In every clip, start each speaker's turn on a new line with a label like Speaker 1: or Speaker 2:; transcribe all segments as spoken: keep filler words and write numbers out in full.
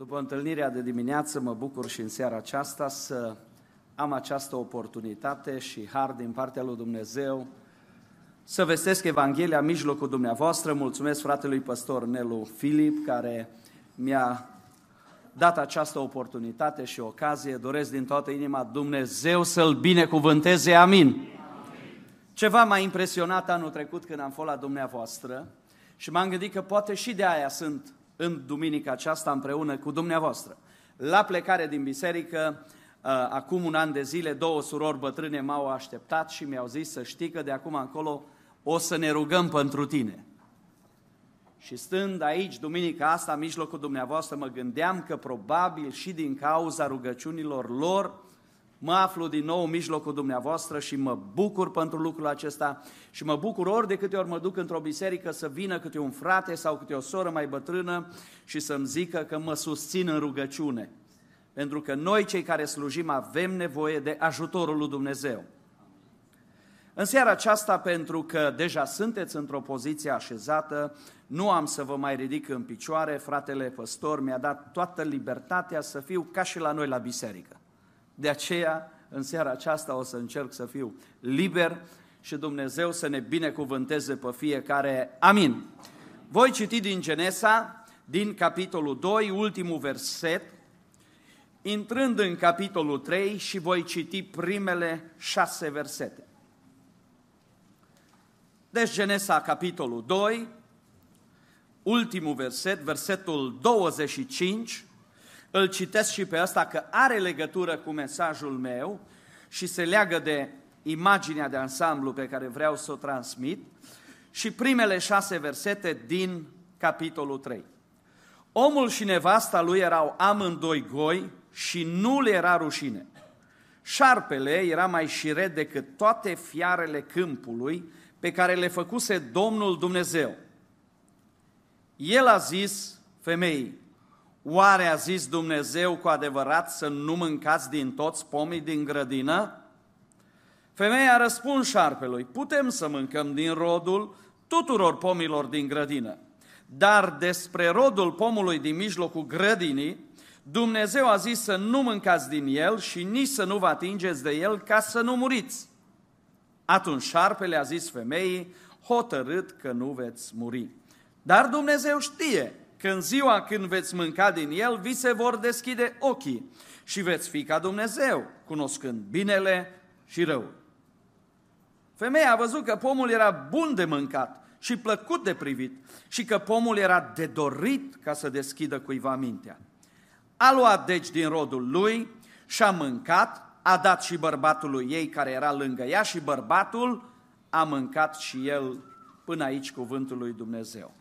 Speaker 1: După întâlnirea de dimineață, mă bucur și în seara aceasta să am această oportunitate și har din partea lui Dumnezeu să vestesc Evanghelia în mijlocul dumneavoastră. Mulțumesc fratelui păstor Nelu Filip, care mi-a dat această oportunitate și ocazie. Doresc din toată inima Dumnezeu să-L binecuvânteze. Amin. Amin. Ceva m-a impresionat anul trecut când am fost la dumneavoastră și m-am gândit că poate și de aia sunt în duminica aceasta împreună cu dumneavoastră. La plecare din biserică, acum un an de zile, două surori bătrâne m-au așteptat și mi-au zis să știi că de acum încolo o să ne rugăm pentru tine. Și stând aici, duminica asta, în mijlocul dumneavoastră, mă gândeam că probabil și din cauza rugăciunilor lor, mă aflu din nou în mijlocul dumneavoastră și mă bucur pentru lucrul acesta și mă bucur ori de câte ori mă duc într-o biserică să vină câte un frate sau câte o soră mai bătrână și să-mi zică că mă susțin în rugăciune. Pentru că noi, cei care slujim, avem nevoie de ajutorul lui Dumnezeu. În seara aceasta, pentru că deja sunteți într-o poziție așezată, nu am să vă mai ridic în picioare, fratele păstor mi-a dat toată libertatea să fiu ca și la noi la biserică. De aceea, în seara aceasta o să încerc să fiu liber și Dumnezeu să ne binecuvânteze pe fiecare. Amin. Voi citi din Genesa, din capitolul doi, ultimul verset, intrând în capitolul trei și voi citi primele șase versete. Deci Genesa, capitolul doi, ultimul verset, versetul douăzeci și cinci, îl citesc și pe ăsta că are legătură cu mesajul meu și se leagă de imaginea de ansamblu pe care vreau să o transmit, și primele șase versete din capitolul trei. Omul și nevasta lui erau amândoi goi și nu le era rușine. Șarpele era mai șiret decât toate fiarele câmpului pe care le făcuse Domnul Dumnezeu. El a zis femeii: oare a zis Dumnezeu cu adevărat să nu mâncați din toți pomii din grădină? Femeia a răspuns șarpelui: putem să mâncăm din rodul tuturor pomilor din grădină, dar despre rodul pomului din mijlocul grădinii, Dumnezeu a zis să nu mâncați din el și nici să nu vă atingeți de el ca să nu muriți. Atunci șarpele a zis femeii: hotărât că nu veți muri. Dar Dumnezeu știe că în ziua când veți mânca din el, vi se vor deschide ochii și veți fi ca Dumnezeu, cunoscând binele și răul. Femeia a văzut că pomul era bun de mâncat și plăcut de privit și că pomul era de dorit ca să deschidă cuiva mintea. A luat deci din rodul lui și-a mâncat, a dat și bărbatului ei care era lângă ea și bărbatul a mâncat și el. Până aici cuvântul lui Dumnezeu.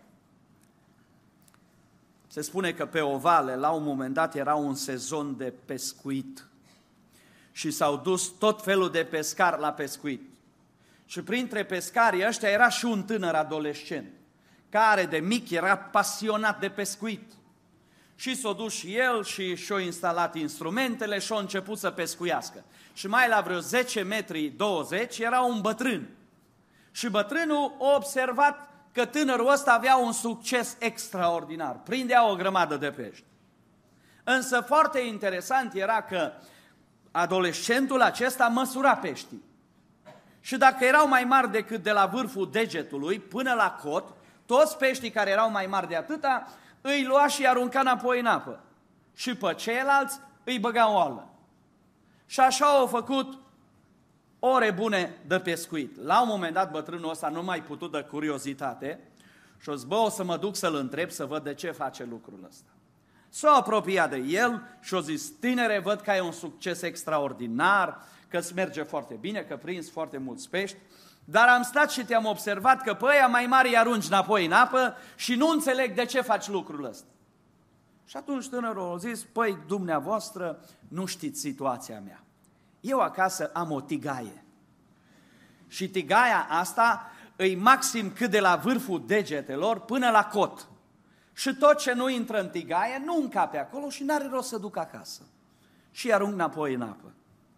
Speaker 1: Se spune că pe o vale, la un moment dat, era un sezon de pescuit și s-au dus tot felul de pescari la pescuit. Și printre pescarii ăștia era și un tânăr adolescent, care de mic era pasionat de pescuit. Și s-a dus și el și și-a instalat instrumentele și a început să pescuiască. Și mai la vreo zece metri douăzeci era un bătrân. Și bătrânul a observat că tânărul ăsta avea un succes extraordinar, prindea o grămadă de pești. Însă foarte interesant era că adolescentul acesta măsura peștii. Și dacă erau mai mari decât de la vârful degetului până la cot, toți peștii care erau mai mari de atâta îi lua și îi arunca înapoi în apă. Și pe ceilalți îi băga în oală. Și așa au făcut ore bune de pescuit. La un moment dat bătrânul ăsta nu mai putut de curiozitate și-o zis: bă, o să mă duc să-l întreb să văd de ce face lucrul ăsta. S-a apropiat de el și-o zis: tinere, văd că ai un succes extraordinar, că îți merge foarte bine, că prinzi foarte mulți pești, dar am stat și te-am observat că pe ăia mai mari îi arunci înapoi în apă și nu înțeleg de ce faci lucrul ăsta. Și atunci tânărul a zis: păi, dumneavoastră nu știți situația mea. Eu acasă am o tigaie și tigaia asta îi maxim cât de la vârful degetelor până la cot. Și tot ce nu intră în tigaie nu încape acolo și n-are rost să duc acasă. Și arunc înapoi în apă.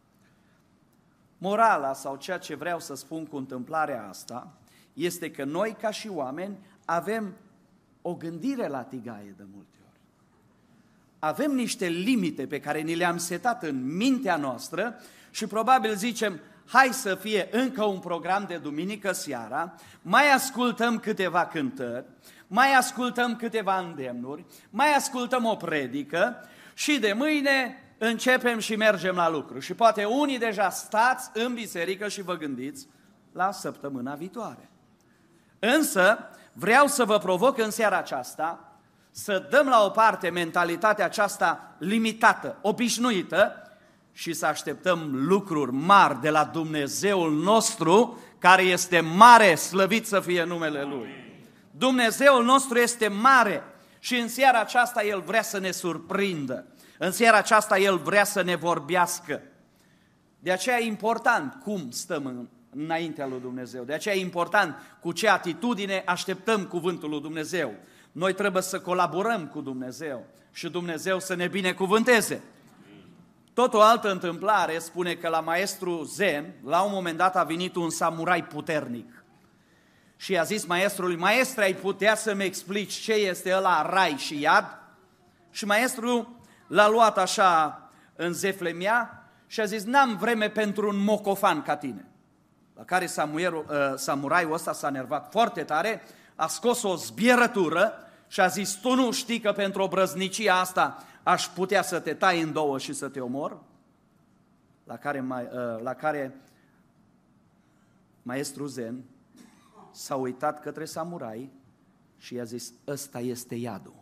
Speaker 1: Morala sau ceea ce vreau să spun cu întâmplarea asta este că noi ca și oameni avem o gândire la tigaie de multe ori. avem niște limite pe care ni le-am setat în mintea noastră și probabil zicem, hai să fie încă un program de duminică seara, mai ascultăm câteva cântări, mai ascultăm câteva îndemnuri, mai ascultăm o predică și de mâine începem și mergem la lucru. Și poate unii deja stați în biserică și vă gândiți la săptămâna viitoare. Însă vreau să vă provoc în seara aceasta să dăm la o parte mentalitatea aceasta limitată, obișnuită și să așteptăm lucruri mari de la Dumnezeul nostru, care este mare, slăvit să fie numele Lui. Dumnezeul nostru este mare și în seara aceasta El vrea să ne surprindă. În seara aceasta El vrea să ne vorbească. De aceea e important cum stăm în, înaintea lui Dumnezeu. De aceea e important cu ce atitudine așteptăm cuvântul lui Dumnezeu. Noi trebuie să colaborăm cu Dumnezeu și Dumnezeu să ne binecuvânteze. Tot o altă întâmplare spune că la maestru Zen, la un moment dat a venit un samurai puternic. Și i-a zis maestrului, maestre, ai putea să-mi explici ce este ăla rai și iad? Și maestrul l-a luat așa în zeflemia și a zis, n-am vreme pentru un mocofan ca tine. La care samuierul, uh, samuraiul ăsta s-a nervat foarte tare, a scos o zbierătură și a zis, tu nu știi că pentru obrăznicia asta aș putea să te tai în două și să te omor? La care, mai, uh, la care maestru Zen s-a uitat către samurai și i-a zis, ăsta este iadul.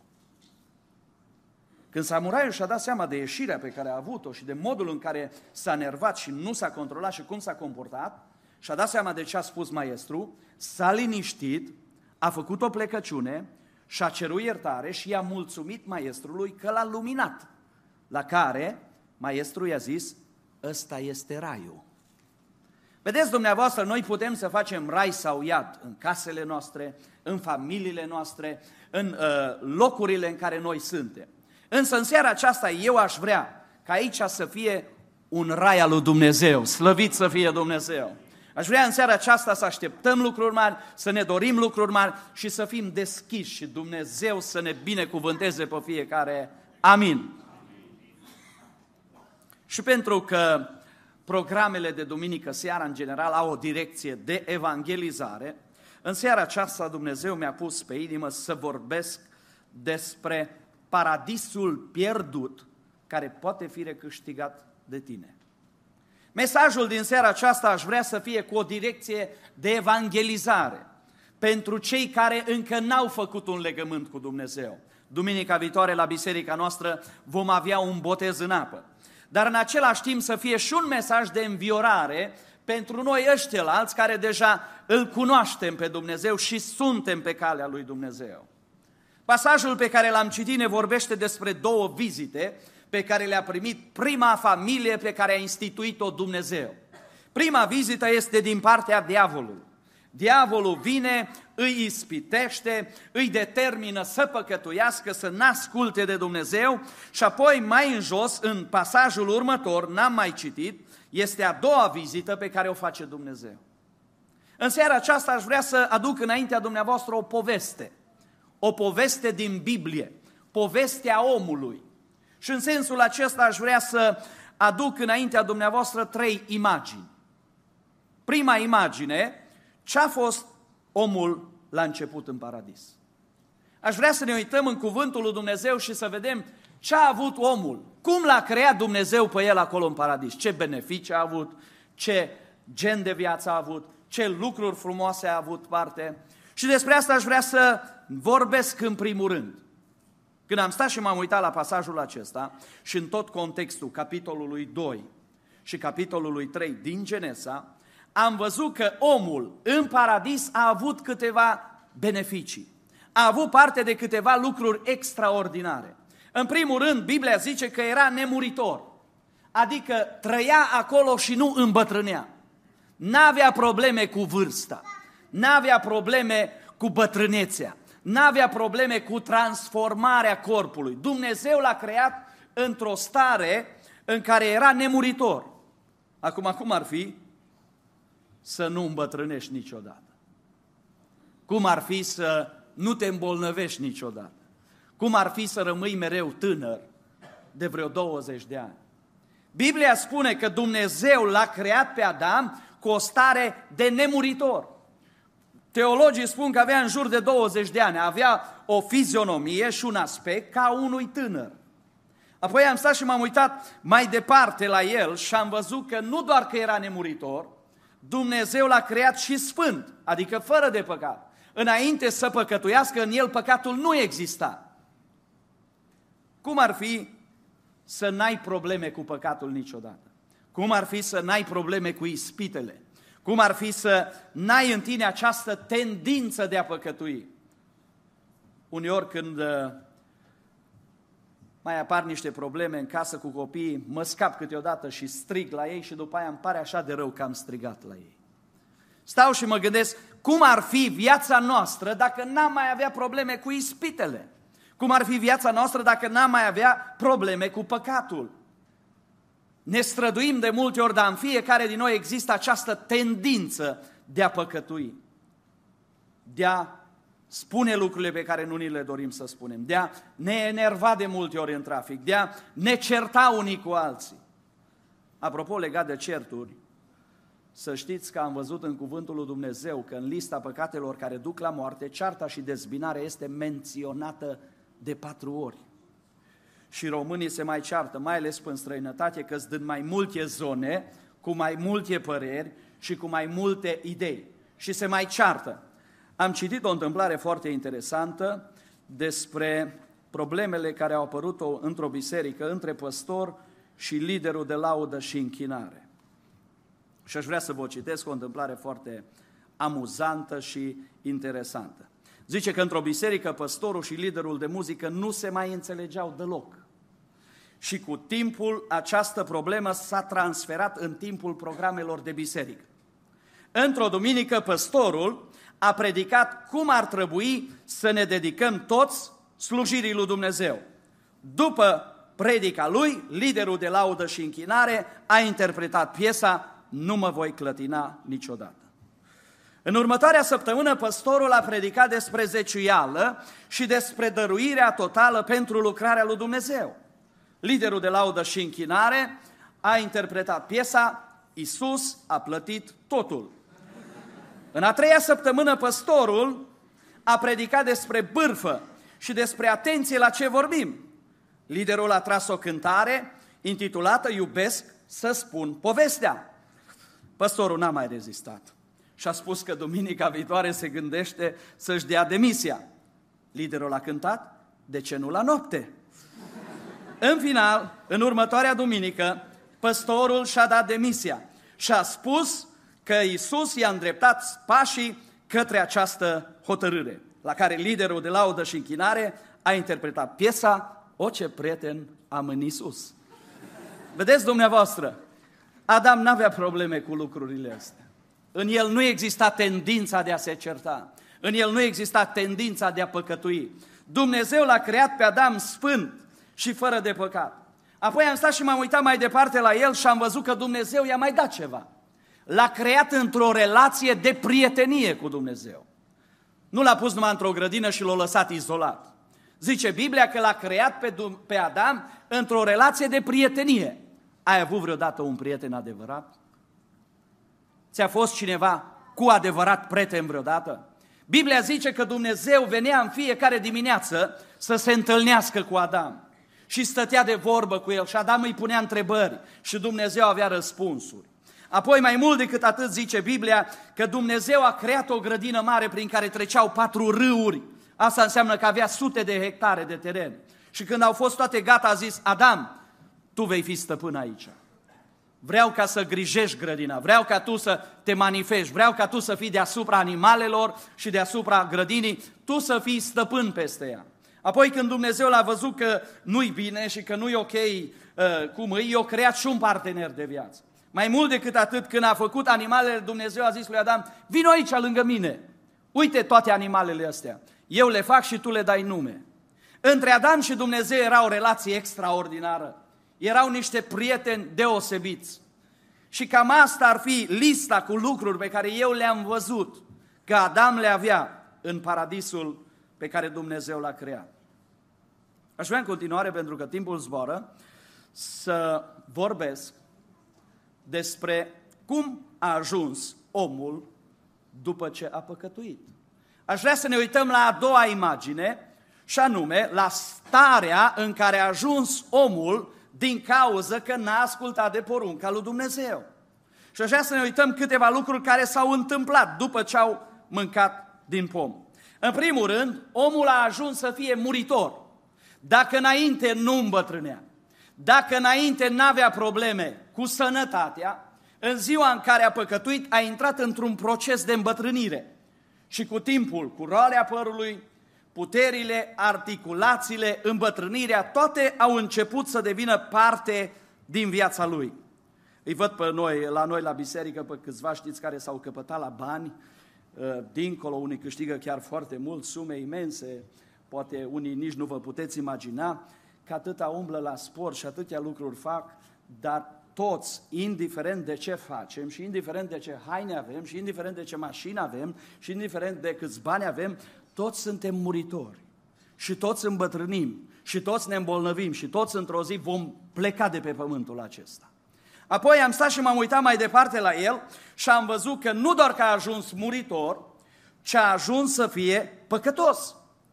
Speaker 1: Când samuraiul și-a dat seama de ieșirea pe care a avut-o și de modul în care s-a nervat și nu s-a controlat și cum s-a comportat, și-a dat seama de ce a spus maestru, s-a liniștit, a făcut o plecăciune și-a cerut iertare și i-a mulțumit maestrului că l-a luminat. La care maestrul i-a zis, ăsta este raiul. Vedeți dumneavoastră, noi putem să facem rai sau iad în casele noastre, în familiile noastre, în uh, locurile în care noi suntem. Însă în seara aceasta eu aș vrea ca aici să fie un rai al lui Dumnezeu, slăvit să fie Dumnezeu. Aș vrea în seara aceasta să așteptăm lucruri mari, să ne dorim lucruri mari și să fim deschiși și Dumnezeu să ne binecuvânteze pe fiecare. Amin. Și pentru că programele de duminică seara în general au o direcție de evangelizare, în seara aceasta Dumnezeu mi-a pus pe inimă să vorbesc despre paradisul pierdut care poate fi recâștigat de tine. Mesajul din seara aceasta aș vrea să fie cu o direcție de evangelizare pentru cei care încă n-au făcut un legământ cu Dumnezeu. Duminica viitoare la biserica noastră vom avea un botez în apă. Dar în același timp să fie și un mesaj de înviorare pentru noi ăștialalți care deja îl cunoaștem pe Dumnezeu și suntem pe calea lui Dumnezeu. Pasajul pe care l-am citit ne vorbește despre două vizite pe care le-a primit prima familie pe care a instituit-o Dumnezeu. Prima vizită este din partea diavolului. Diavolul vine, îi ispitește, îi determină să păcătuiască, să n-asculte de Dumnezeu și apoi mai în jos, în pasajul următor, n-am mai citit, este a doua vizită pe care o face Dumnezeu. În seara aceasta aș vrea să aduc înaintea dumneavoastră o poveste, o poveste din Biblie, povestea omului. Și în sensul acesta aș vrea să aduc înaintea dumneavoastră trei imagini. Prima imagine, ce a fost omul la început în paradis. Aș vrea să ne uităm în cuvântul lui Dumnezeu și să vedem ce a avut omul, cum l-a creat Dumnezeu pe el acolo în paradis, ce beneficii a avut, ce gen de viață a avut, ce lucruri frumoase a avut parte. Și despre asta aș vrea să vorbesc în primul rând. Când am stat și m-am uitat la pasajul acesta și în tot contextul capitolului doi și capitolului trei din Genesa, am văzut că omul în paradis a avut câteva beneficii. A avut parte de câteva lucruri extraordinare. În primul rând, Biblia zice că era nemuritor, adică trăia acolo și nu îmbătrânea. N-avea probleme cu vârsta, n-avea probleme cu bătrânețea, n-avea probleme cu transformarea corpului. Dumnezeu l-a creat într-o stare în care era nemuritor. Acum, cum ar fi să nu îmbătrânești niciodată? Cum ar fi să nu te îmbolnăvești niciodată? Cum ar fi să rămâi mereu tânăr de vreo douăzeci de ani. Biblia spune că Dumnezeu l-a creat pe Adam cu o stare de nemuritor. Teologii spun că avea în jur de douăzeci de ani, avea o fizionomie și un aspect ca unui tânăr. Apoi am stat și m-am uitat mai departe la el și am văzut că nu doar că era nemuritor, Dumnezeu l-a creat și sfânt, adică fără de păcat. Înainte să păcătuiască, în el păcatul nu exista. Cum ar fi să n-ai probleme cu păcatul niciodată? Cum ar fi să n-ai probleme cu ispitele? Cum ar fi să n-ai în tine această tendință de a păcătui? Uneori când mai apar niște probleme în casă cu copiii, mă scap câteodată și strig la ei și după aia îmi pare așa de rău că am strigat la ei. Stau și mă gândesc cum ar fi viața noastră dacă n-am mai avea probleme cu ispitele. Cum ar fi viața noastră dacă n-am mai avea probleme cu păcatul. Ne străduim de multe ori, dar în fiecare din noi există această tendință de a păcătui, de a spune lucrurile pe care nu ni le dorim să spunem, de a ne enerva de multe ori în trafic, de a ne certa unii cu alții. Apropo, legat de certuri, să știți că am văzut în cuvântul lui Dumnezeu că în lista păcatelor care duc la moarte, cearta și dezbinarea este menționată de patru ori. Și românii se mai ceartă, mai ales în străinătate, că sunt în mai multe zone, cu mai multe păreri și cu mai multe idei. Și se mai ceartă. Am citit o întâmplare foarte interesantă despre problemele care au apărut într-o biserică între păstor și liderul de laudă și închinare. Și aș vrea să vă citesc o întâmplare foarte amuzantă și interesantă. Zice că într-o biserică păstorul și liderul de muzică nu se mai înțelegeau deloc. Și cu timpul această problemă s-a transferat în timpul programelor de biserică. Într-o duminică păstorul a predicat cum ar trebui să ne dedicăm toți slujirii lui Dumnezeu. După predica lui, liderul de laudă și închinare a interpretat piesa Nu mă voi clătina niciodată. În următoarea săptămână, păstorul a predicat despre zeciuială și despre dăruirea totală pentru lucrarea lui Dumnezeu. Liderul de laudă și închinare a interpretat piesa Iisus a plătit totul. În a treia săptămână, păstorul a predicat despre bârfă și despre atenție la ce vorbim. Liderul a tras o cântare intitulată Iubesc să spun povestea. Păstorul n-a mai rezistat și a spus că duminica viitoare se gândește să-și dea demisia. Liderul a cântat, de ce nu la noapte? În final, în următoarea duminică, păstorul și-a dat demisia și a spus că Iisus i-a îndreptat pașii către această hotărâre, la care liderul de laudă și închinare a interpretat piesa O, ce prieten am în Iisus. Vedeți dumneavoastră, Adam n-avea probleme cu lucrurile astea. În el nu exista tendința de a se certa. În el nu exista tendința de a păcătui. Dumnezeu l-a creat pe Adam sfânt și fără de păcat. Apoi am stat și m-am uitat mai departe la el și am văzut că Dumnezeu i-a mai dat ceva. L-a creat într-o relație de prietenie cu Dumnezeu. Nu l-a pus numai într-o grădină și l-a lăsat izolat. Zice Biblia că l-a creat pe, pe Adam într-o relație de prietenie. Ai avut vreodată un prieten adevărat? Ți-a fost cineva cu adevărat prieten vreodată? Biblia zice că Dumnezeu venea în fiecare dimineață să se întâlnească cu Adam și stătea de vorbă cu el și Adam îi punea întrebări și Dumnezeu avea răspunsuri. Apoi mai mult decât atât zice Biblia că Dumnezeu a creat o grădină mare prin care treceau patru râuri. Asta înseamnă că avea sute de hectare de teren. Și când au fost toate gata a zis, Adam, tu vei fi stăpân aici. Vreau ca să grijești grădina, vreau ca tu să te manifesti, vreau ca tu să fii deasupra animalelor și deasupra grădinii, tu să fii stăpân peste ea. Apoi când Dumnezeu l-a văzut că nu-i bine și că nu-i ok uh, cum îi, i-a creat și un partener de viață. Mai mult decât atât, când a făcut animalele, Dumnezeu a zis lui Adam, vino aici lângă mine, uite toate animalele astea, eu le fac și tu le dai nume. Între Adam și Dumnezeu era o relație extraordinară. Erau niște prieteni deosebiți. Și cam asta ar fi lista cu lucruri pe care eu le-am văzut că Adam le avea în paradisul pe care Dumnezeu l-a creat. Aș vrea în continuare, pentru că timpul zboară, să vorbesc despre cum a ajuns omul după ce a păcătuit. Aș vrea să ne uităm la a doua imagine, și anume la starea în care a ajuns omul din cauză că n-a ascultat de porunca lui Dumnezeu. Și aș vrea să ne uităm câteva lucruri care s-au întâmplat după ce au mâncat din pom. În primul rând, omul a ajuns să fie muritor. Dacă înainte nu îmbătrânea, dacă înainte n-avea probleme cu sănătatea, în ziua în care a păcătuit a intrat într-un proces de îmbătrânire. Și cu timpul, cu roalea părului, puterile, articulațiile, îmbătrânirea, toate au început să devină parte din viața lui. Îi văd pe noi, la noi la biserică, pe câțiva știți care s-au căpătat la bani, dincolo, unii câștigă chiar foarte mult, sume imense, poate unii nici nu vă puteți imagina, că atâta umblă la sport și atâtea lucruri fac, dar toți, indiferent de ce facem și indiferent de ce haine avem și indiferent de ce mașină avem și indiferent de câți bani avem, toți suntem muritori și toți îmbătrânim și toți ne îmbolnăvim și toți într-o zi vom pleca de pe pământul acesta. Apoi am stat și m-am uitat mai departe la el și am văzut că nu doar că a ajuns muritor, ci a ajuns să fie păcătos.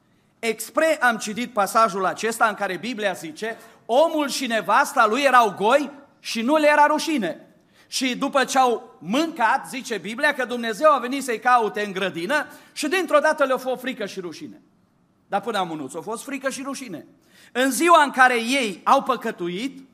Speaker 1: Expre am citit pasajul acesta în care Biblia zice: omul și nevasta lui erau goi și nu le era rușine. Și după ce au mâncat, zice Biblia, că Dumnezeu a venit să-i caute în grădină și dintr-o dată le-a fost frică și rușine. Dar până am a fost frică și rușine. În ziua în care ei au păcătuit,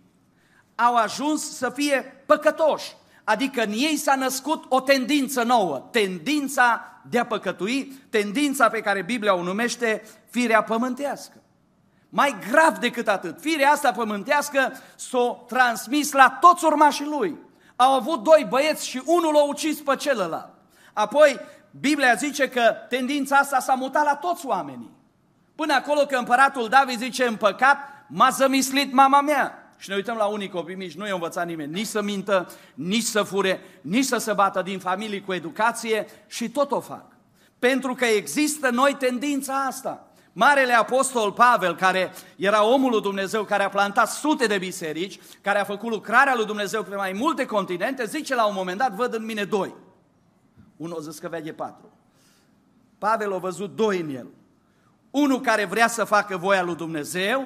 Speaker 1: au ajuns să fie păcătoși. Adică în ei s-a născut o tendință nouă, tendința de a păcătui, tendința pe care Biblia o numește firea pământească. Mai grav decât atât, firea asta pământească s-a transmis la toți urmașii lui. Au avut doi băieți și unul l-a ucis pe celălalt. Apoi Biblia zice că tendința asta s-a mutat la toți oamenii. Până acolo că împăratul David zice: în păcat m-a zămislit mama mea. Și ne uităm la unii copii mici, nu i-a învățat nimeni nici să mintă, nici să fure, nici să se bată din familii cu educație și tot o fac. Pentru că există noi tendința asta. Marele apostol Pavel, care era omul lui Dumnezeu, care a plantat sute de biserici, care a făcut lucrarea lui Dumnezeu pe mai multe continente, zice la un moment dat: văd în mine doi. Unul a zis că vede patru. Pavel a văzut doi în el. Unul care vrea să facă voia lui Dumnezeu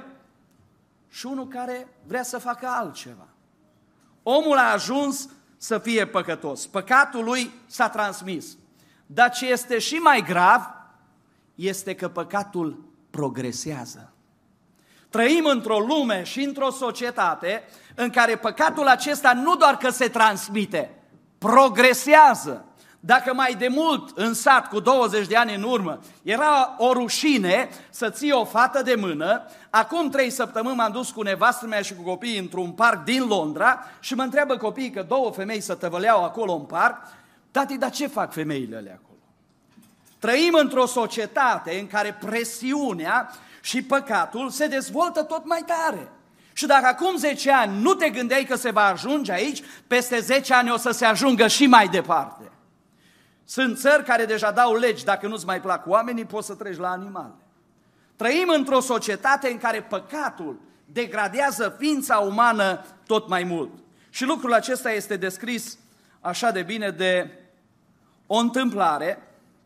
Speaker 1: și unul care vrea să facă altceva. Omul a ajuns să fie păcătos. Păcatul lui s-a transmis. Dar ce este și mai grav este că păcatul progresează. Trăim într-o lume și într-o societate în care păcatul acesta nu doar că se transmite, progresează. Dacă mai de mult în sat, cu douăzeci de ani în urmă, era o rușine să ții o fată de mână, acum trei săptămâni m-am dus cu nevastă mea și cu copiii într-un parc din Londra și mă întreabă copiii, că două femei se tăvăleau acolo în parc: tati, dar ce fac femeile alea acolo? Trăim într-o societate în care presiunea și păcatul se dezvoltă tot mai tare. Și dacă acum zece ani nu te gândeai că se va ajunge aici, peste zece ani o să se ajungă și mai departe. Sunt țări care deja dau legi: dacă nu-ți mai plac oamenii, poți să treci la animale. Trăim într-o societate în care păcatul degradează ființa umană tot mai mult. Și lucrul acesta este descris așa de bine de o întâmplare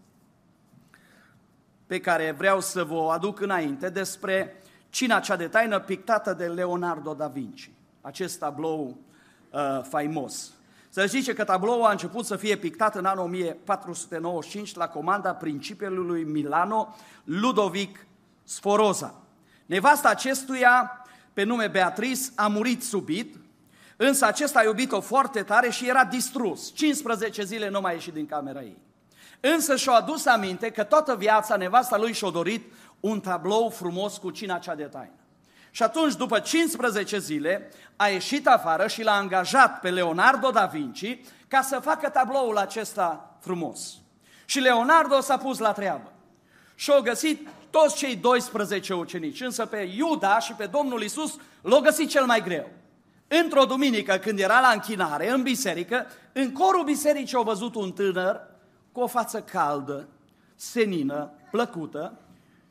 Speaker 1: pe care vreau să vă o aduc înainte, despre Cina cea de taină, pictată de Leonardo da Vinci, acest tablou uh, faimos. Se zice că tabloul a început să fie pictat în anul o mie patru sute nouăzeci și cinci la comanda principelului Milano, Ludovic Sforza. Nevasta acestuia, pe nume Beatrice, a murit subit, însă acesta a iubit-o foarte tare și era distrus. cincisprezece zile nu mai ieșit din camera ei. Însă și-a adus aminte că toată viața nevasta lui și-a dorit un tablou frumos cu Cina cea de taină. Și atunci, după cincisprezece zile, a ieșit afară și l-a angajat pe Leonardo da Vinci ca să facă tabloul acesta frumos. Și Leonardo s-a pus la treabă și a găsit toți cei doisprezece ucenici, însă pe Iuda și pe Domnul Iisus l-a găsit cel mai greu. Într-o duminică, când era la închinare, în biserică, în corul bisericii a văzut un tânăr cu o față caldă, senină, plăcută,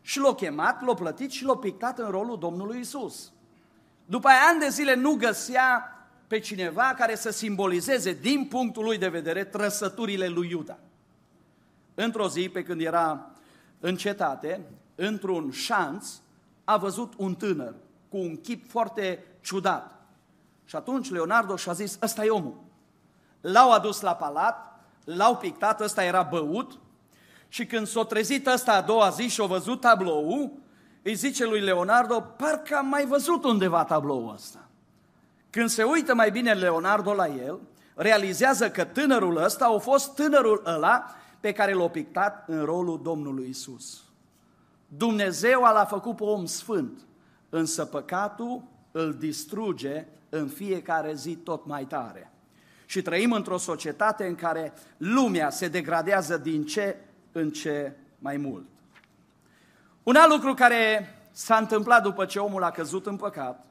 Speaker 1: și l-a chemat, l-a plătit și l-a pictat în rolul Domnului Isus. După aia, ani de zile nu găsea pe cineva care să simbolizeze, din punctul lui de vedere, trăsăturile lui Iuda. Într-o zi, pe când era în cetate, într-un șanț, a văzut un tânăr cu un chip foarte ciudat. Și atunci Leonardo și-a zis, ăsta e omul. L-au adus la palat, l-au pictat, ăsta era băut, și când s-a trezit ăsta a doua zi și a văzut tabloul, îi zice lui Leonardo, parcă am mai văzut undeva tabloul ăsta. Când se uită mai bine Leonardo la el, realizează că tânărul ăsta a fost tânărul ăla pe care l-a pictat în rolul Domnului Isus. Dumnezeu l-a făcut pe om sfânt, însă păcatul îl distruge în fiecare zi tot mai tare. Și trăim într-o societate în care lumea se degradează din ce în ce mai mult. Un alt lucru care s-a întâmplat după ce omul a căzut în păcat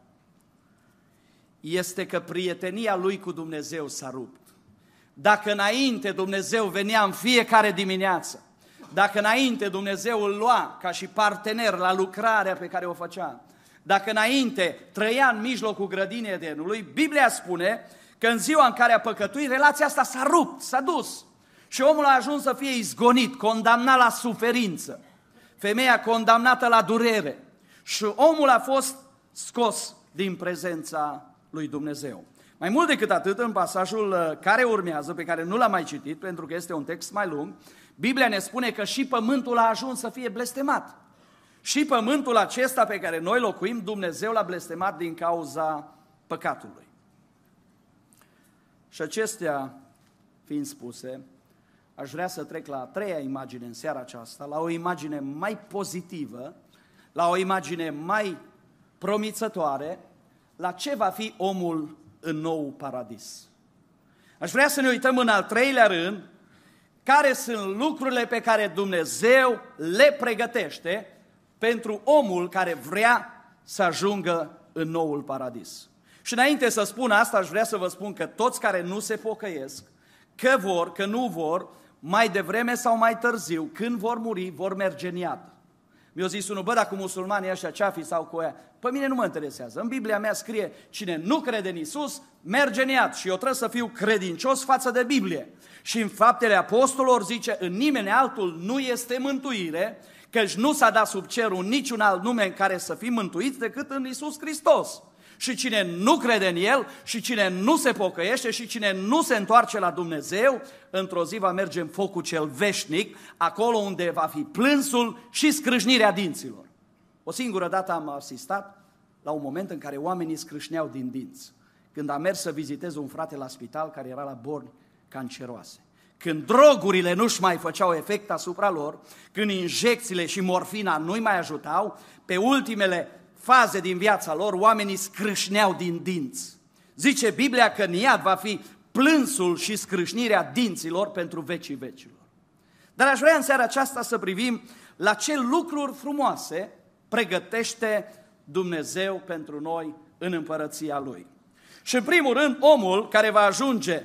Speaker 1: este că prietenia lui cu Dumnezeu s-a rupt. Dacă înainte Dumnezeu venea în fiecare dimineață, dacă înainte Dumnezeu îl lua ca și partener la lucrarea pe care o făcea, dacă înainte trăia în mijlocul grădinii Edenului, Biblia spune că în ziua în care a păcătuit, relația asta s-a rupt, s-a dus. Și omul a ajuns să fie izgonit, condamnat la suferință. Femeia condamnată la durere. Și omul a fost scos din prezența lui Dumnezeu. Mai mult decât atât, în pasajul care urmează, pe care nu l-am mai citit, pentru că este un text mai lung, Biblia ne spune că și pământul a ajuns să fie blestemat. Și pământul acesta pe care noi locuim, Dumnezeu l-a blestemat din cauza păcatului. Și acestea fiind spuse, aș vrea să trec la a treia imagine în seara aceasta, la o imagine mai pozitivă, la o imagine mai promițătoare, la ce va fi omul în nou paradis. Aș vrea să ne uităm în al treilea rând care sunt lucrurile pe care Dumnezeu le pregătește pentru omul care vrea să ajungă în noul paradis. Și înainte să spun asta, aș vrea să vă spun că toți care nu se pocăiesc, că vor, că nu vor, mai devreme sau mai târziu, când vor muri, vor merge în iad. Mi-a zis unul, bă, dacă musulmanii ăștia ce-a fi sau cu aia, pe mine nu mă interesează. În Biblia mea scrie, cine nu crede în Iisus, merge în iad. Și eu trebuie să fiu credincios față de Biblie. Și în Faptele Apostolilor zice, în nimeni altul nu este mântuire, căci nu s-a dat sub cerul niciun alt nume în care să fim mântuiți decât în Iisus Hristos. Și cine nu crede în El, și cine nu se pocăiește, și cine nu se întoarce la Dumnezeu, într-o zi va merge în focul cel veșnic, acolo unde va fi plânsul și scrâșnirea dinților. O singură dată am asistat la un moment în care oamenii scrâșneau din dinți, când am mers să vizitez un frate la spital care era la boli canceroase. Când drogurile nu-și mai făceau efect asupra lor, când injecțiile și morfina nu-i mai ajutau, pe ultimele faze din viața lor, oamenii scrâșneau din dinți. Zice Biblia că în iad va fi plânsul și scrâșnirea dinților pentru vecii vecilor. Dar aș vrea în seara aceasta să privim la ce lucruri frumoase pregătește Dumnezeu pentru noi în împărăția Lui. Și în primul rând, omul care va ajunge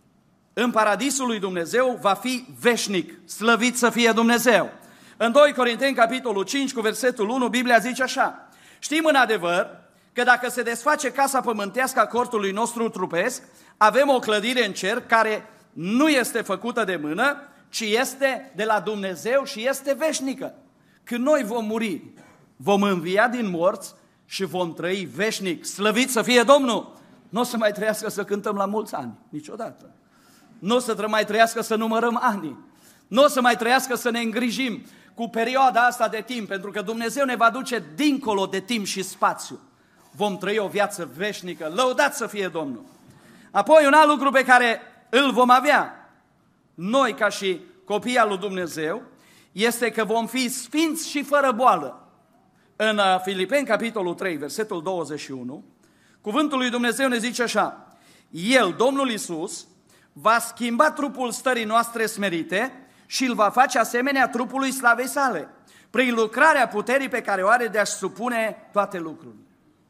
Speaker 1: în paradisul lui Dumnezeu va fi veșnic, slăvit să fie Dumnezeu. În doi Corinteni, capitolul cinci, cu versetul unu, Biblia zice așa: știm în adevăr că dacă se desface casa pământească a cortului nostru trupesc, avem o clădire în cer care nu este făcută de mână, ci este de la Dumnezeu și este veșnică. Când noi vom muri, vom învia din morți și vom trăi veșnic, slăvit să fie Domnul. Nu o să mai trăiască să cântăm la mulți ani, niciodată. Nu o să mai trăiască să numărăm ani. Nu o să mai trăiască să ne îngrijim cu perioada asta de timp, pentru că Dumnezeu ne va duce dincolo de timp și spațiu. Vom trăi o viață veșnică, lăudat să fie Domnul. Apoi un alt lucru pe care îl vom avea noi ca și copii al lui Dumnezeu este că vom fi sfinți și fără boală. În Filipeni, capitolul trei, versetul douăzeci și unu, cuvântul lui Dumnezeu ne zice așa: El, Domnul Iisus, va schimba trupul stării noastre smerite și îl va face asemenea trupului slavei sale, prin lucrarea puterii pe care o are de a-și supune toate lucrurile.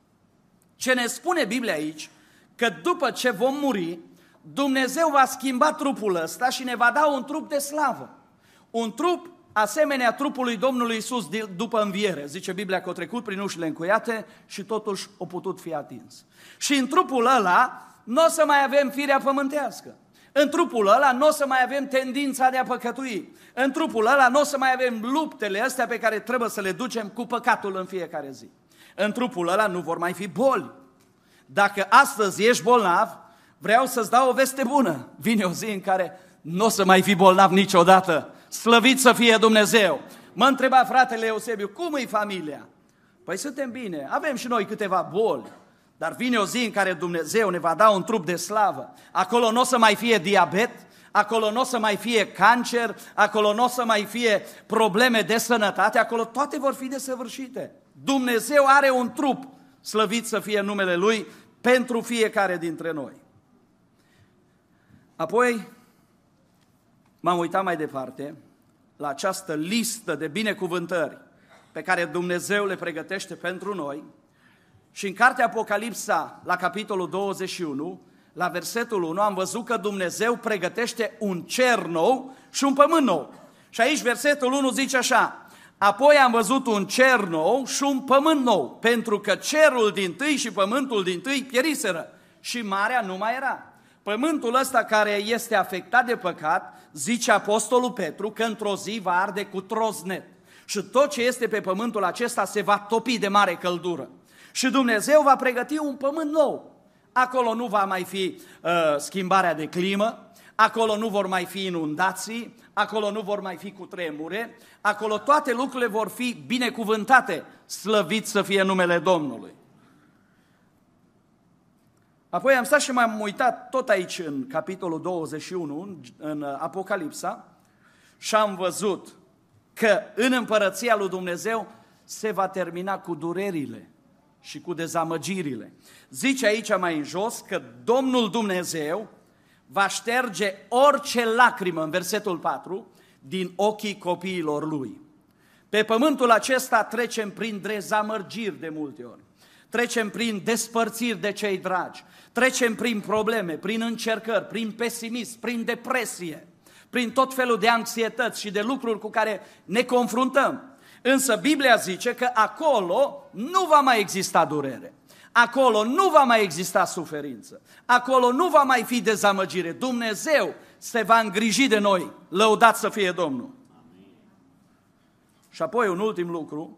Speaker 1: Ce ne spune Biblia aici, că după ce vom muri, Dumnezeu va schimba trupul ăsta și ne va da un trup de slavă. Un trup asemenea trupului Domnului Iisus după înviere. Zice Biblia că a trecut prin ușile încuiate și totuși a putut fi atins. Și în trupul ăla nu o să mai avem firea pământească. În trupul ăla nu o să mai avem tendința de a păcătui. În trupul ăla nu o să mai avem luptele astea pe care trebuie să le ducem cu păcatul în fiecare zi. În trupul ăla nu vor mai fi boli. Dacă astăzi ești bolnav, vreau să-ți dau o veste bună. Vine o zi în care nu o să mai fi bolnav niciodată. Slăvit să fie Dumnezeu! Mă întreba fratele Eusebiu, cum e familia? Păi suntem bine, avem și noi câteva boli, dar vine o zi în care Dumnezeu ne va da un trup de slavă. Acolo nu o să mai fie diabet, acolo nu o să mai fie cancer, acolo nu o să mai fie probleme de sănătate, acolo toate vor fi desăvârșite. Dumnezeu are un trup, slăvit să fie numele Lui, pentru fiecare dintre noi. Apoi m-am uitat mai departe la această listă de binecuvântări pe care Dumnezeu le pregătește pentru noi și în cartea Apocalipsa, la capitolul douăzeci și unu, la versetul unu, am văzut că Dumnezeu pregătește un cer nou și un pământ nou. Și aici versetul unu zice așa: apoi am văzut un cer nou și un pământ nou, pentru că cerul dintâi și pământul dintâi pieriseră și marea nu mai era. Pământul ăsta care este afectat de păcat, zice apostolul Petru, că într-o zi va arde cu troznet. Și tot ce este pe pământul acesta se va topi de mare căldură. Și Dumnezeu va pregăti un pământ nou. Acolo nu va mai fi uh, schimbarea de climă, acolo nu vor mai fi inundații, acolo nu vor mai fi cutremure, acolo toate lucrurile vor fi binecuvântate, slăvit să fie numele Domnului. Apoi am stat și m-am uitat tot aici în capitolul douăzeci și unu, în Apocalipsa, și am văzut că în împărăția lui Dumnezeu se va termina cu durerile și cu dezamăgirile. Zice aici mai în jos că Domnul Dumnezeu va șterge orice lacrimă, în versetul patru, din ochii copiilor Lui. Pe pământul acesta trecem prin dezamăgiri de multe ori. Trecem prin despărțiri de cei dragi, trecem prin probleme, prin încercări, prin pesimism, prin depresie, prin tot felul de anxietăți și de lucruri cu care ne confruntăm. Însă Biblia zice că acolo nu va mai exista durere, acolo nu va mai exista suferință, acolo nu va mai fi dezamăgire. Dumnezeu se va îngriji de noi, lăudat să fie Domnul. Amin. Și apoi un ultim lucru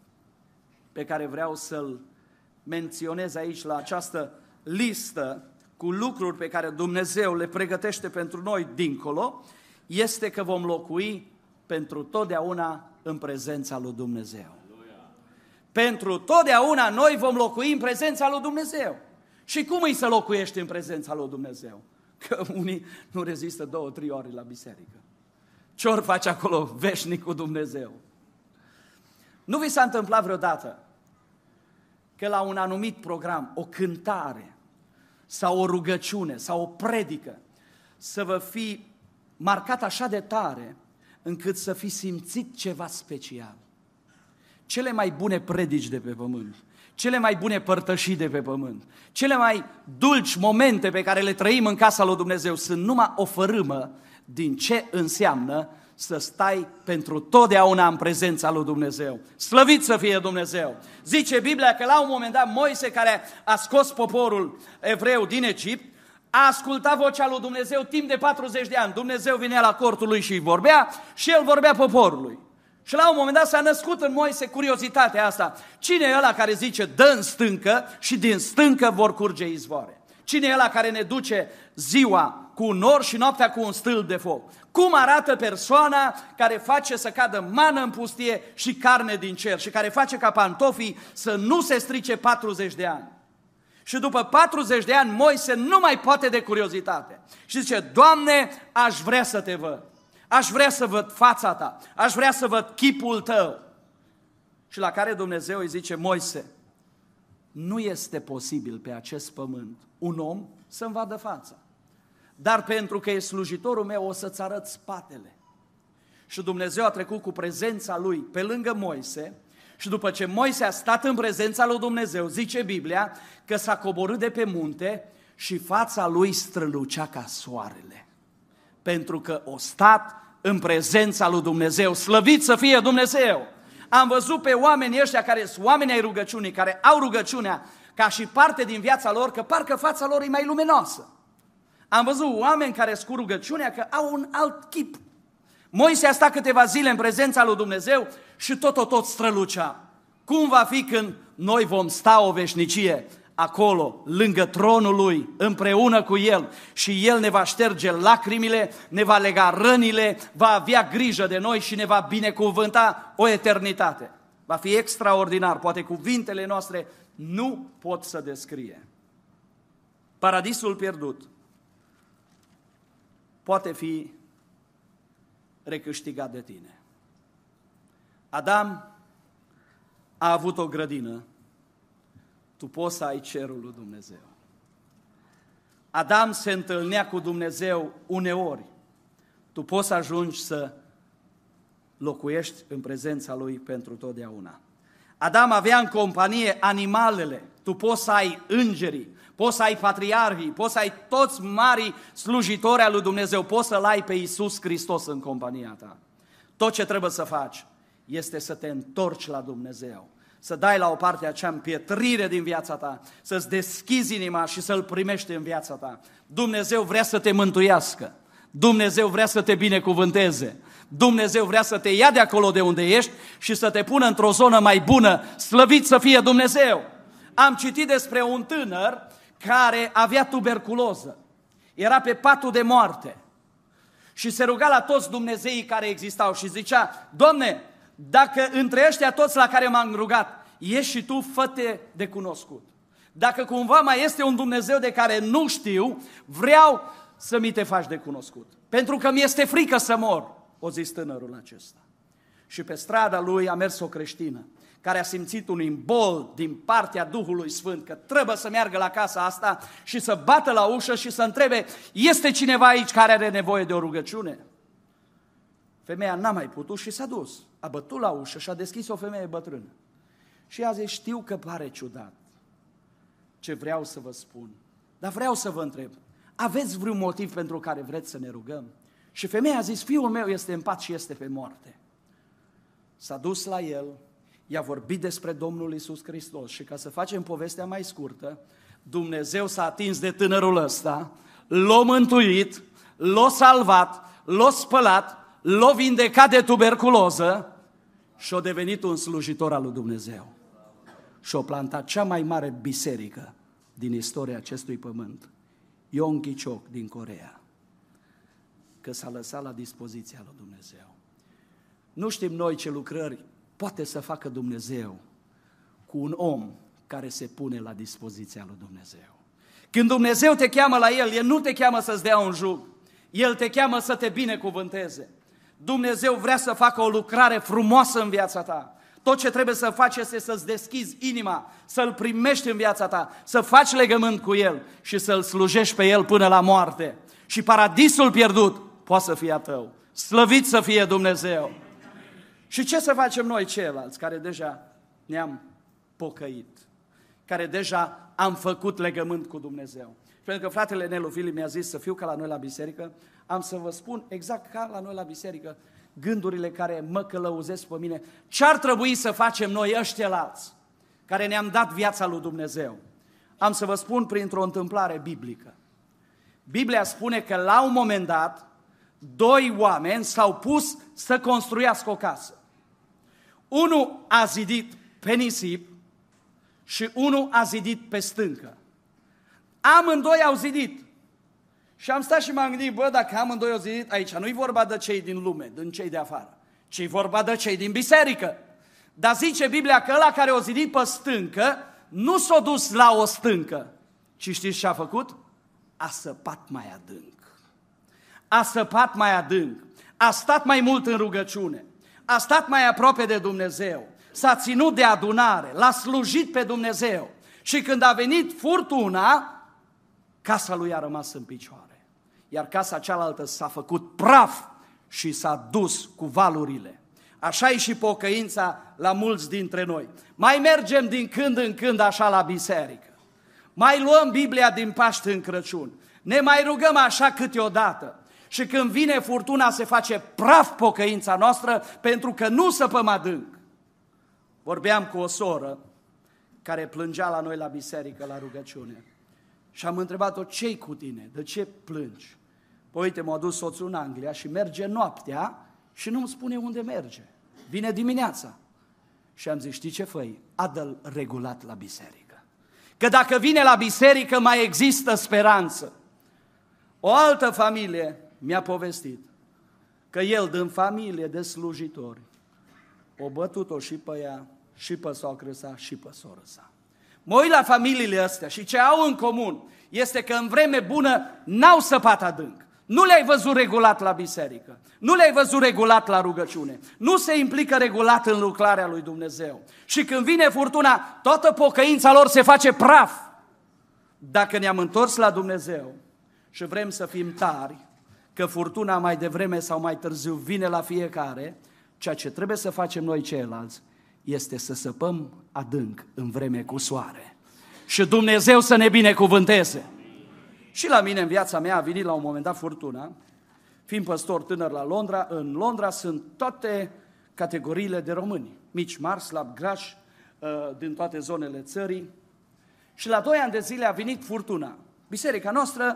Speaker 1: pe care vreau să-l menționez aici la această listă cu lucruri pe care Dumnezeu le pregătește pentru noi dincolo, este că vom locui pentru totdeauna în prezența lui Dumnezeu. Aleluia. Pentru totdeauna noi vom locui în prezența lui Dumnezeu. Și cum îi să locuiești în prezența lui Dumnezeu? Că unii nu rezistă două, trei ore la biserică. Ce ori face acolo veșnic cu Dumnezeu? Nu vi s-a întâmplat vreodată că la un anumit program, o cântare sau o rugăciune sau o predică să vă fi marcat așa de tare încât să fi simțit ceva special? Cele mai bune predici de pe pământ, cele mai bune părtășii de pe pământ, cele mai dulci momente pe care le trăim în casa lui Dumnezeu sunt numai o fărâmă din ce înseamnă să stai pentru totdeauna în prezența lui Dumnezeu. Slăvit să fie Dumnezeu! Zice Biblia că la un moment dat Moise, care a scos poporul evreu din Egipt, a ascultat vocea lui Dumnezeu timp de patruzeci de ani. Dumnezeu vinea la cortul lui și îi vorbea și el vorbea poporului. Și la un moment dat s-a născut în Moise curiozitatea asta. Cine e ăla care zice dă în stâncă și din stâncă vor curge izvoare? Cine e ăla care ne duce ziua cu un nor și noaptea cu un stâlp de foc? Cum arată persoana care face să cadă mană în pustie și carne din cer și care face ca pantofii să nu se strice patruzeci de ani? Și după patruzeci de ani Moise nu mai poate de curiozitate. Și zice, Doamne, aș vrea să te văd. Aș vrea să văd fața ta. Aș vrea să văd chipul tău. Și la care Dumnezeu îi zice, Moise, nu este posibil pe acest pământ un om să-mi vadă fața. Dar pentru că e slujitorul meu, o să-ți arăt spatele. Și Dumnezeu a trecut cu prezența lui pe lângă Moise și după ce Moise a stat în prezența lui Dumnezeu, zice Biblia că s-a coborât de pe munte și fața lui strălucea ca soarele. Pentru că o stat în prezența lui Dumnezeu. Slăvit să fie Dumnezeu! Am văzut pe oamenii ăștia care sunt oameni ai rugăciunii, care au rugăciunea ca și parte din viața lor, că parcă fața lor e mai luminoasă. Am văzut oameni care sunt cu rugăciunea că au un alt chip. Moise a stat câteva zile în prezența lui Dumnezeu și tot, tot, tot strălucea. Cum va fi când noi vom sta o veșnicie acolo, lângă tronul Lui, împreună cu El și El ne va șterge lacrimile, ne va lega rănile, va avea grijă de noi și ne va binecuvânta o eternitate. Va fi extraordinar, poate cuvintele noastre nu pot să descrie. Paradisul pierdut poate fi recâștigat de tine. Adam a avut o grădină, tu poți să ai cerul lui Dumnezeu. Adam se întâlnea cu Dumnezeu uneori, tu poți să ajungi să locuiești în prezența Lui pentru totdeauna. Adam avea în companie animalele, tu poți să ai îngerii, poți să ai patriarhii, poți să ai toți marii slujitori al lui Dumnezeu, poți să-L ai pe Iisus Hristos în compania ta. Tot ce trebuie să faci este să te întorci la Dumnezeu, să dai la o parte acea împietrire din viața ta, să-ți deschizi inima și să-L primești în viața ta. Dumnezeu vrea să te mântuiască, Dumnezeu vrea să te binecuvânteze, Dumnezeu vrea să te ia de acolo de unde ești și să te pună într-o zonă mai bună, slăvit să fie Dumnezeu. Am citit despre un tânăr care avea tuberculoză, era pe patul de moarte și se ruga la toți dumnezeii care existau și zicea: Doamne, dacă între ăștia toți la care m-am rugat, ești și Tu, fă-te de cunoscut. Dacă cumva mai este un Dumnezeu de care nu știu, vreau să mi te faci de cunoscut. Pentru că mi este frică să mor, o zis tânărul acesta. Și pe strada lui a mers o creștină, care a simțit un imbol din partea Duhului Sfânt, că trebuie să meargă la casa asta și să bată la ușă și să întrebe: este cineva aici care are nevoie de o rugăciune? Femeia n-a mai putut și s-a dus. A bătut la ușă și a deschis o femeie bătrână. Și a zis: știu că pare ciudat ce vreau să vă spun, dar vreau să vă întreb, aveți vreun motiv pentru care vreți să ne rugăm? Și femeia a zis: fiul meu este în pat și este pe moarte. S-a dus la el, i-a vorbit despre Domnul Iisus Hristos și, ca să facem povestea mai scurtă, Dumnezeu s-a atins de tânărul ăsta, l-a mântuit, l-a salvat, l-a spălat, l-a vindecat de tuberculoză și a devenit un slujitor al lui Dumnezeu. Și a plantat cea mai mare biserică din istoria acestui pământ, Yonggi Chok din Coreea, că s-a lăsat la dispoziția lui Dumnezeu. Nu știm noi ce lucrări poate să facă Dumnezeu cu un om care se pune la dispoziția lui Dumnezeu. Când Dumnezeu te cheamă la El, El nu te cheamă să-ți dea un jug, El te cheamă să te binecuvânteze. Dumnezeu vrea să facă o lucrare frumoasă în viața ta. Tot ce trebuie să faci este să-ți deschizi inima, să-L primești în viața ta, să faci legământ cu El și să-L slujești pe El până la moarte. Și paradisul pierdut poate să fie a tău. Slăvit să fie Dumnezeu! Și ce să facem noi ceilalți care deja ne-am pocăit, care deja am făcut legământ cu Dumnezeu? Pentru că fratele Nelu Filip mi-a zis să fiu ca la noi la biserică, am să vă spun exact ca la noi la biserică gândurile care mă călăuzesc pe mine. Ce ar trebui să facem noi ăștialalți care ne-am dat viața lui Dumnezeu? Am să vă spun printr-o întâmplare biblică. Biblia spune că la un moment dat doi oameni s-au pus să construiască o casă. Unul a zidit pe nisip și unul a zidit pe stâncă. Amândoi au zidit. Și am stat și m-am gândit: bă, dacă amândoi au zidit, aici nu-i vorba de cei din lume, din cei de afară, ci-i vorba de cei din biserică. Dar zice Biblia că ăla care a zidit pe stâncă nu s-a dus la o stâncă, ci știți ce a făcut? A săpat mai adânc. A săpat mai adânc. A stat mai mult în rugăciune. A stat mai aproape de Dumnezeu. S-a ținut de adunare. L-a slujit pe Dumnezeu. Și când a venit furtuna, casa lui a rămas în picioare. Iar casa cealaltă s-a făcut praf și s-a dus cu valurile. Așa e și pocăința la mulți dintre noi. Mai mergem din când în când așa la biserică. Mai luăm Biblia din Paște în Crăciun. Ne mai rugăm așa câteodată. Și când vine furtuna se face praf pocăința noastră pentru că nu săpăm adânc. Vorbeam cu o soră care plângea la noi la biserică, la rugăciune. Și am întrebat-o, ce-i cu tine? De ce plângi? Păi uite, m-a dus soțul în Anglia și merge noaptea și nu-mi spune unde merge. Vine dimineața. Și am zis, știi ce făi? Adă-l regulat la biserică. Că dacă vine la biserică mai există speranță. O altă familie mi-a povestit că el din familie de slujitori o bătut-o și pe ea, și pe soacră sa, și pe soră sa. Mă uit la familiile astea și ce au în comun este că în vreme bună n-au săpat adânc. Nu le-ai văzut regulat la biserică, nu le-ai văzut regulat la rugăciune, nu se implică regulat în lucrarea lui Dumnezeu. Și când vine furtuna, toată pocăința lor se face praf. Dacă ne-am întors la Dumnezeu și vrem să fim tari, că furtuna mai devreme sau mai târziu vine la fiecare, ceea ce trebuie să facem noi ceilalți este să săpăm adânc în vreme cu soare. Și Dumnezeu să ne binecuvânteze. Și la mine în viața mea a venit la un moment dat furtuna, fiind păstor tânăr la Londra. În Londra sunt toate categoriile de români, mici, mari, slabi, grași, din toate zonele țării. Și la doi ani de zile a venit furtuna. Biserica noastră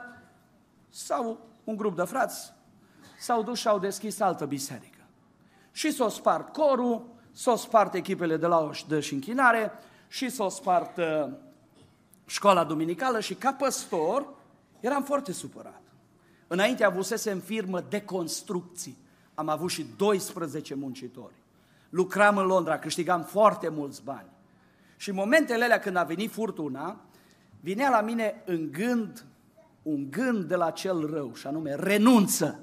Speaker 1: sau un grup de frați s-au dus și au deschis altă biserică. Și s-o spart corul, s-o spart echipele de la de și închinare și s-o spart uh, școala duminicală și ca păstor eram foarte supărat. Înainte avusesem firmă de construcții, am avut și doisprezece muncitori. Lucram în Londra, câștigam foarte mulți bani. Și în momentele alea când a venit furtuna, vinea la mine în gând, un gând de la cel rău, și anume, renunță,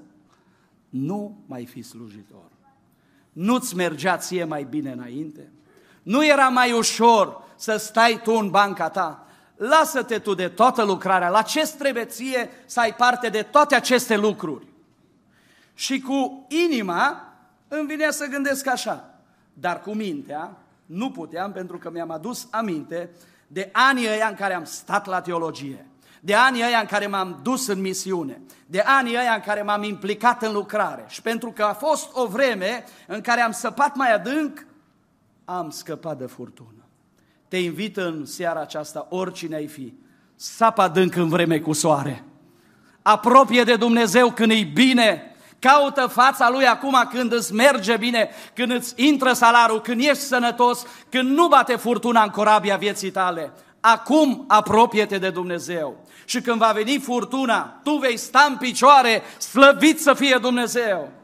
Speaker 1: nu mai fi slujitor. Nu-ți mergea ție mai bine înainte? Nu era mai ușor să stai tu în banca ta? Lasă-te tu de toată lucrarea, la ce-ți trebuie ție să ai parte de toate aceste lucruri? Și cu inima îmi vine să gândesc așa, dar cu mintea nu puteam, pentru că mi-am adus aminte de anii ăia în care am stat la teologie, de anii ăia în care m-am dus în misiune, de anii ăia în care m-am implicat în lucrare. Și pentru că a fost o vreme în care am săpat mai adânc, am scăpat de furtună. Te invit în seara aceasta, oricine ai fi, sapă adânc în vreme cu soare. Apropie de Dumnezeu când e bine, caută fața Lui acum când îți merge bine, când îți intră salarul, când ești sănătos, când nu bate furtuna în corabia vieții tale. Acum apropie-te de Dumnezeu. Și când va veni furtuna, tu vei sta în picioare, slăvit să fie Dumnezeu.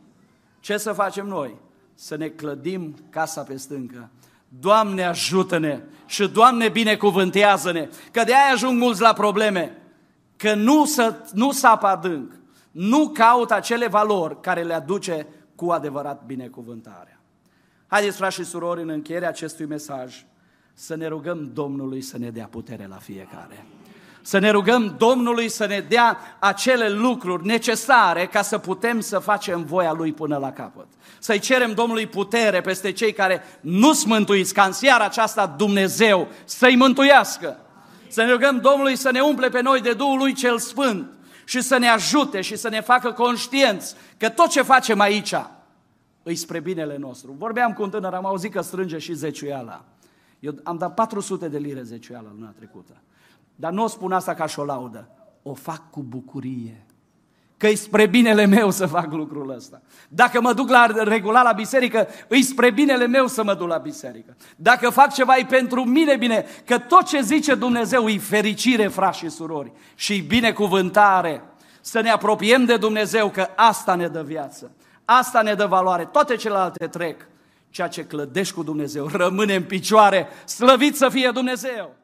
Speaker 1: Ce să facem noi? Să ne clădim casa pe stâncă. Doamne, ajută-ne și Doamne, binecuvântează-ne, că de aia ajung mulți la probleme, că nu, să, nu sapă adânc, nu caută acele valori care le aduce cu adevărat binecuvântarea. Haideți, frați și surori, în încheierea acestui mesaj, să ne rugăm Domnului să ne dea putere la fiecare. Să ne rugăm Domnului să ne dea acele lucruri necesare ca să putem să facem voia Lui până la capăt. Să-i cerem Domnului putere peste cei care nu-s mântuiți, ca în seara aceasta Dumnezeu să-i mântuiască. Să ne rugăm Domnului să ne umple pe noi de Duhul Lui cel Sfânt și să ne ajute și să ne facă conștienți că tot ce facem aici îi spre binele nostru. Vorbeam cu un tânăr, am auzit că strânge și zeciuiala. Eu am dat patru sute de lire zeciuiala luna trecută. Dar nu o spun asta ca și o laudă, o fac cu bucurie, că-i spre binele meu să fac lucrul ăsta. Dacă mă duc la regulat la biserică, îi spre binele meu să mă duc la biserică. Dacă fac ceva, e pentru mine bine, că tot ce zice Dumnezeu e fericire, frați și surori, și binecuvântare. Să ne apropiem de Dumnezeu, că asta ne dă viață, asta ne dă valoare, toate celelalte trec. Ceea ce clădești cu Dumnezeu rămâne în picioare, slăvit să fie Dumnezeu!